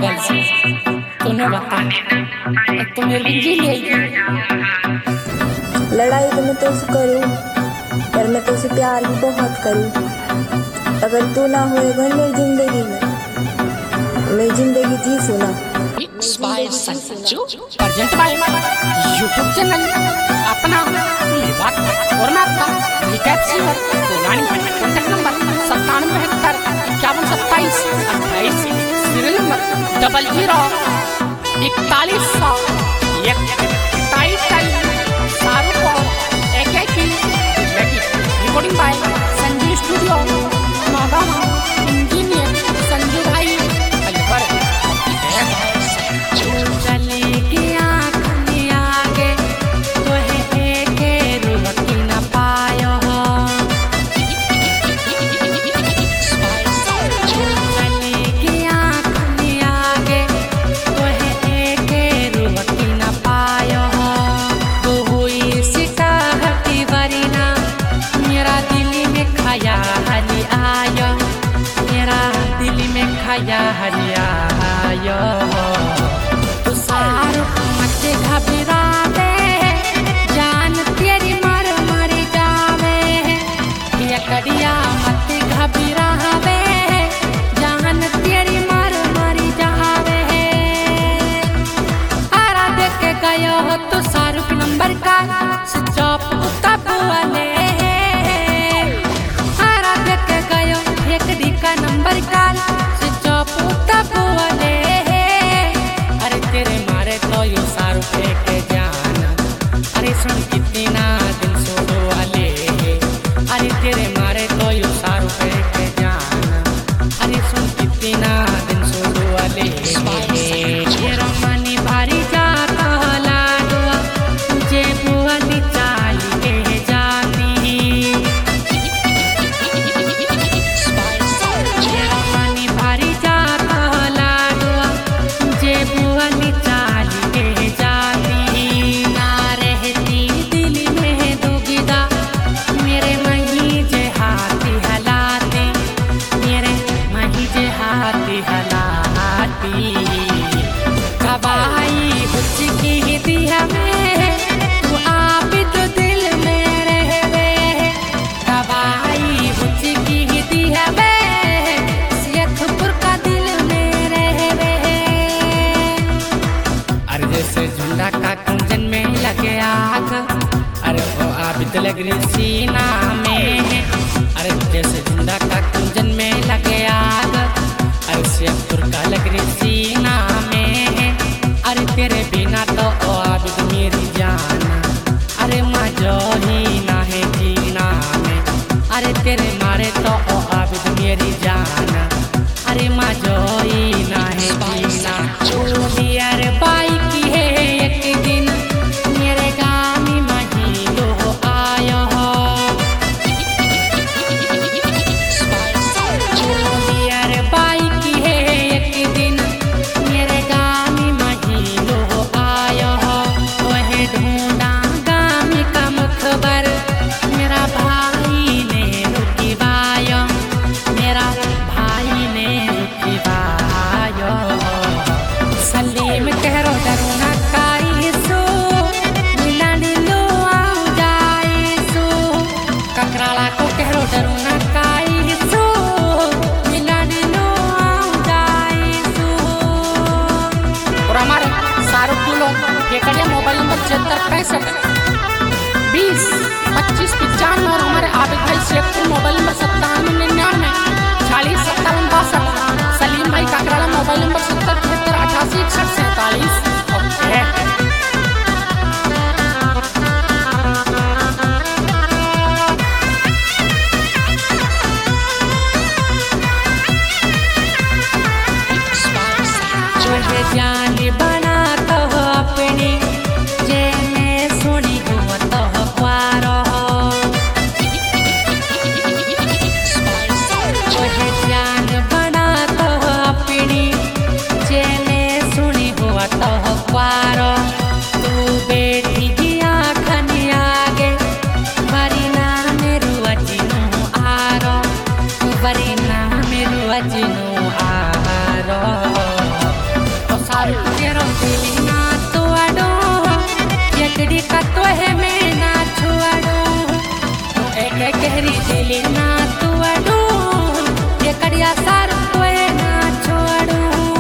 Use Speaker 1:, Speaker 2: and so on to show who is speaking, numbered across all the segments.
Speaker 1: पागल से तूने बता तो मेरे भी जी लेगी।
Speaker 2: लड़ाई तो मैं तुझसे करूँ पर मैं तुझसे प्यार भी बहुत करूँ। अगर तू ना होएगा मेरी जिंदगी में मैं जिंदगी जी सुना।
Speaker 1: प्रेजेंट बाय यूट्यूब चैनल अपना बात और ना था रिकैप सिंगर पुरानी contact number 9771512728 serial number 004141 title Shahrukh और एकेकी recording by Sanjeev studio Naugawa engineer Sanju भाई अलवर।
Speaker 3: खया हलिया आयो तू सारू मत घबरावे जान तेरी मर मर जावे ये कड़िया मत घबरावे जान तेरी मर मर जावे। आरा देख के गयो हो तू शाहरुख नंबर का स्विच ऑफ तब वाले। आरा देख के गयो एक डी का नंबर का अरे तेरे मारे तो यू शाहरुख के जाना। अरे सुन कितनी ना दिल सोडो वाले। अरे तेरे मारे तो यू शाहरुख के जाना। अरे सुन कितनी ना दिल सोडो वाले। तेरा मनी भारी जाता लागवा तुझे बुआली चाहिए जाती। तेरा मनी भारी जाता लागवा तुझे बुआली चाहिए जाती। ना रहती दिल में दुविधा मेरे मही जे हाथी हलाते मेरे मही जे हाथी हलाती। कबाई हुचकी दिया में तू आप तो दिल में रहवे। कबाई हुचकी दिया में सियतपुर का दिल में रहवे। अरे जैसे झुंडा का कुंजन में लगे आग अरे वो आबिद लगरी सीना में। अरे जैसे झुंडा का कुंजन में लगे आग अरे सियतपुर का लगरी सीना में। अरे तेरे बिना तो ओ आबिद मेरी जान। अरे मजो ही ना है जीना में। अरे तेरे मारे तो ओ आबिद मेरी जान। अरे मजो ही ना है जीना। अरे बाई की है एक दिन मेरे गामी मही लो आयो हो। तो है मैं ना छोड़ू एक गहरी दिल ना तोड़ू ये कड़िया सार तो है ना छोड़ू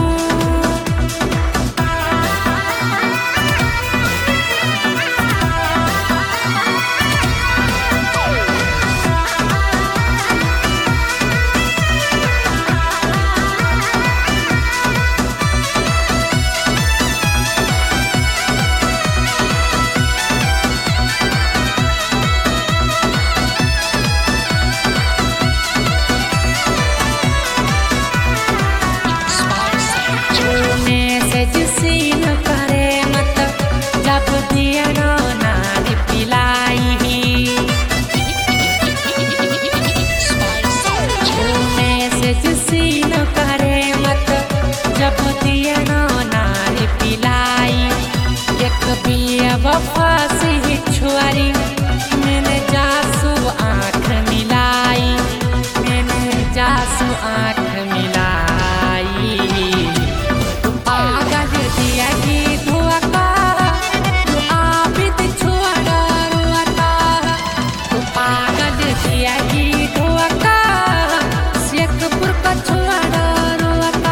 Speaker 3: वफा से छुआरी मैंने जासू आँख मिलाई मैंने जासू आँख मिलाई तू पागल दिया की धोखा तू आबिद छोड़ा रुआता तू पागल दिया की धोखा शेखपुर का छोड़ा रुआता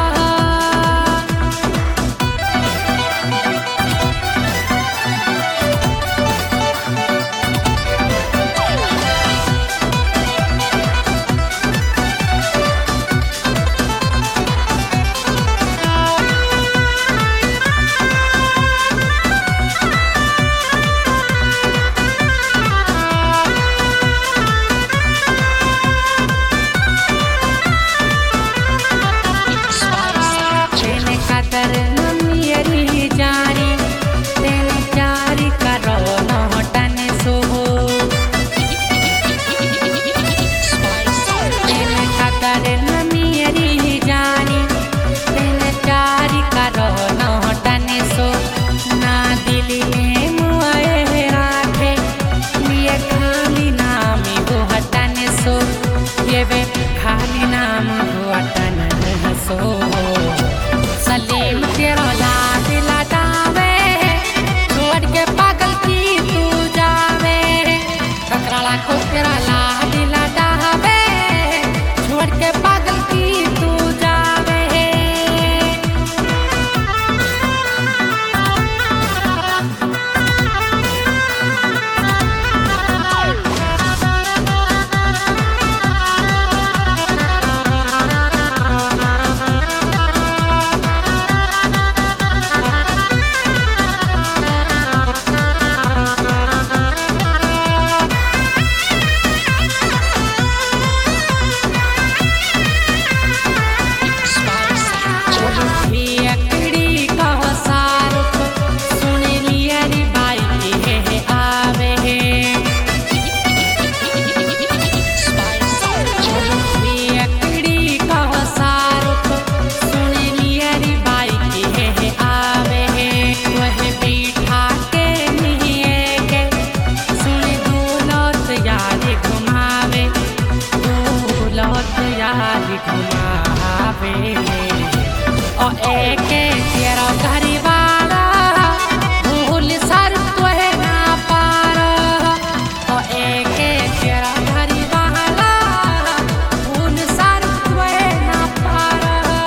Speaker 3: खाली नाम हुआ तन हसो सलीम तेरा लाद लदावे छोड़ के पागल की तू जावे ककराला को तेरा लाद लदावे छोड़ के पागल की तू जावे घुमावे और एक तेरा घरी वाला भूल सर तो है ना पार और एक तेरा घरी वाला भूल सर तो है ना पार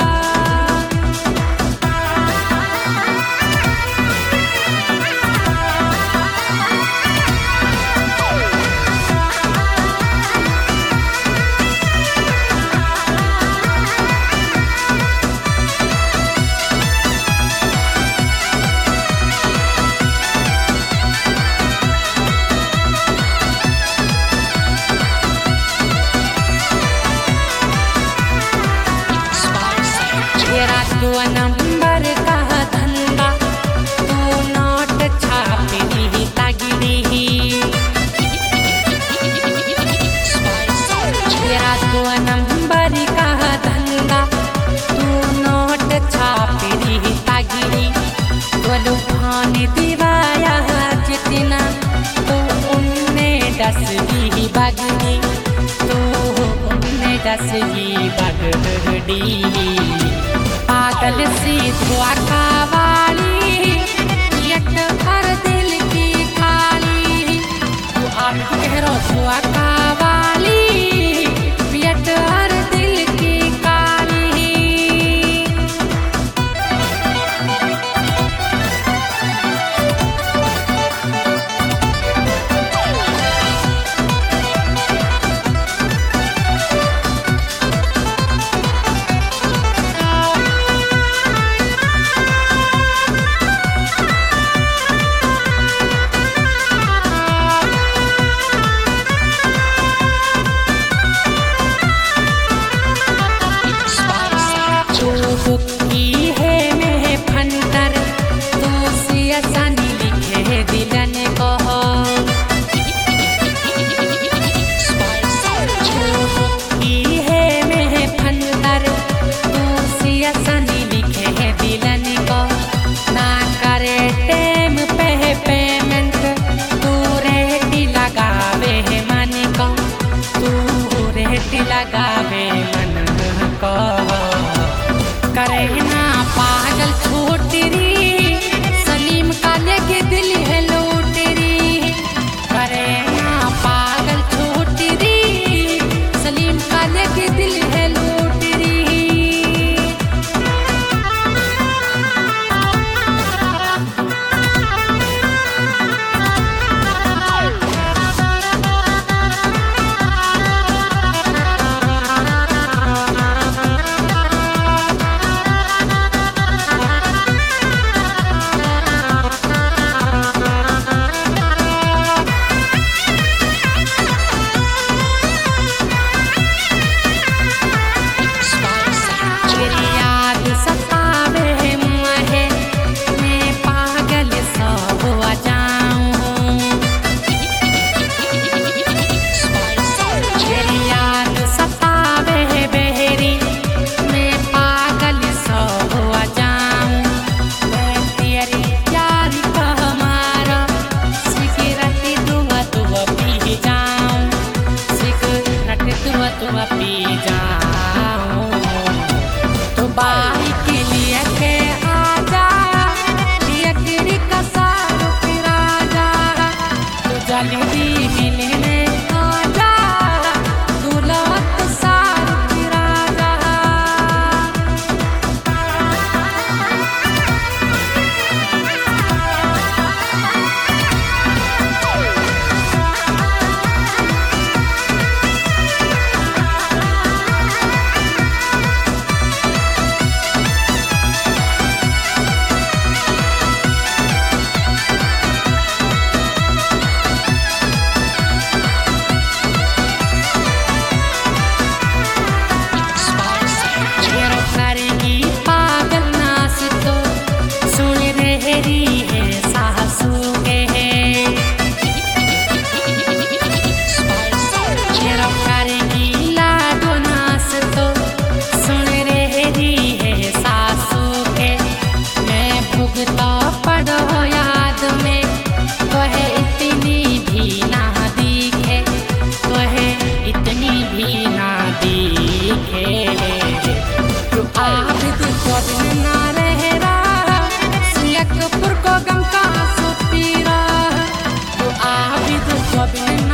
Speaker 3: दो नंबर का धंधा तू नोट छापी तागिरी तेरा 2 नंबर का धंधा तू नोट छापी तागिरी बोलो खान दिवाया जितना तो उनने 10 भी बगड़ी तो उनने 10 भी बगड़ी पागल सी धोखा वाली यट भर दिल की खाली जल्दी मिलने आजा दुलत सार की राजा। I've been